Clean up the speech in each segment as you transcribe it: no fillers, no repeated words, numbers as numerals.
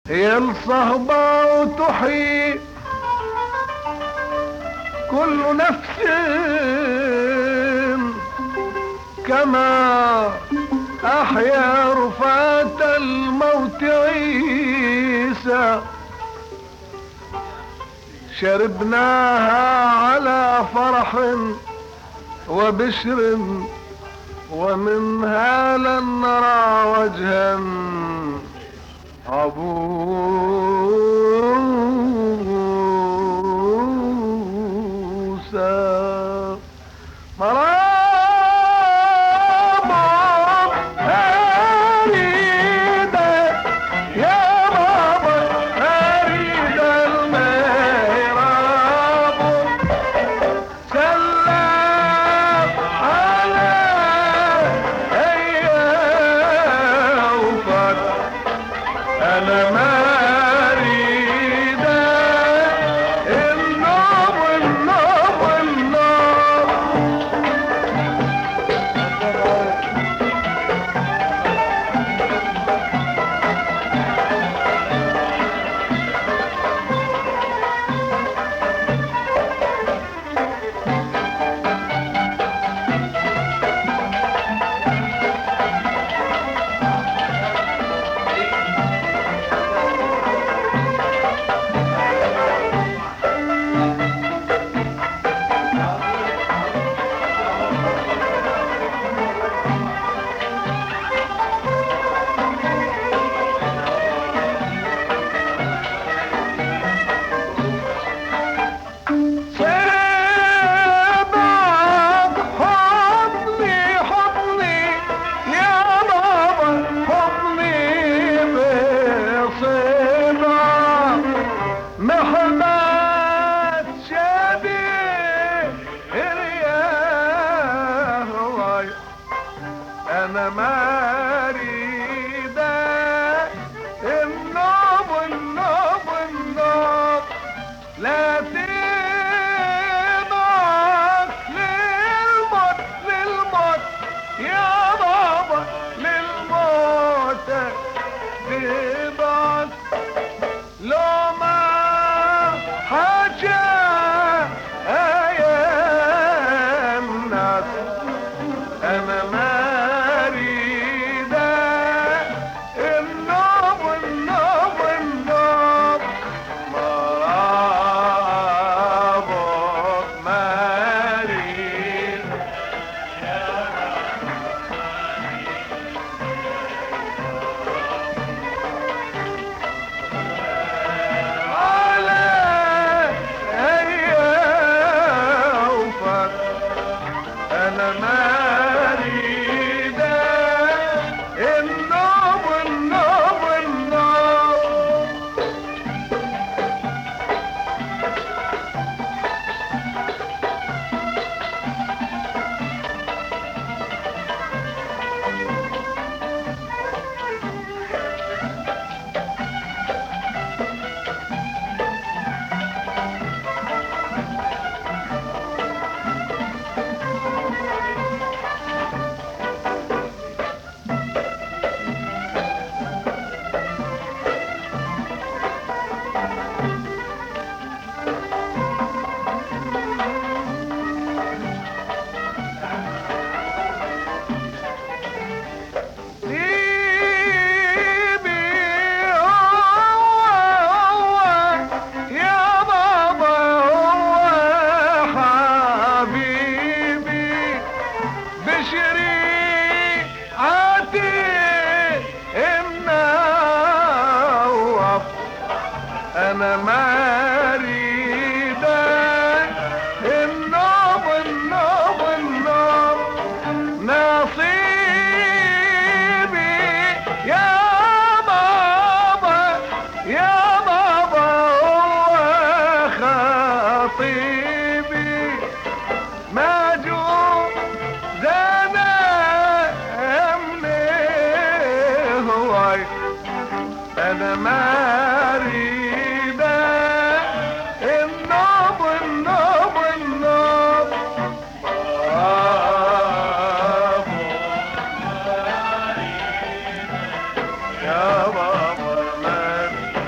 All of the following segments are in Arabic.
هي الصهبة وتحيي كل نفس كما أحيا رفاة الموت عيسى. شربناها على فرح وبشر ومنها لن نرى وجها عبوسا. مرام أريد يا بابا أريد المهراب سلام على أيوفك أنا ما أريد النوم النوم النوم. سيبعد حضني حضني يا بابا حضني بصبع محبات شبيه الرياح انا ما اريد النوم النوم النوم. لا تبعث للموت للموت يا بابا للموت تبعث لو ما حاجة يا الناس انا ما اريد النوم النوم النوم. مرابط مارين على أيوفك أنا ما أريد النوم النوم النوم. انا ما اريد النوم النوم النوم. نصيبي يا بابا يا بابا هو خطيبي ماجور زنا امني هواي انا ما اريد النوم النوم النوم. يا بابا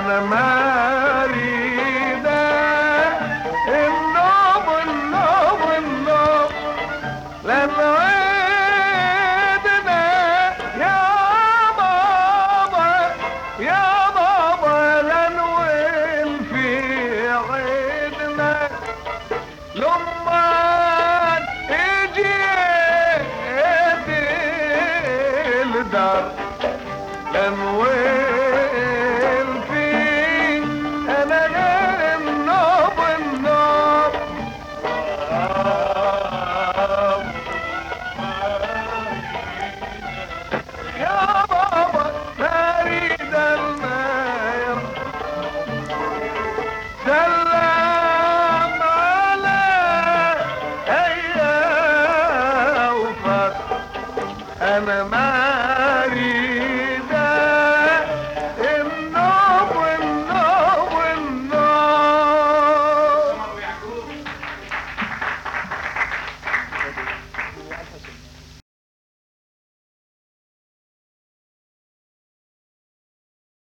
انا مريدة النوم النوم النوم لما عيدنا يا بابا يا بابا لنوين في عيدنا لما اجيت الدار لنوين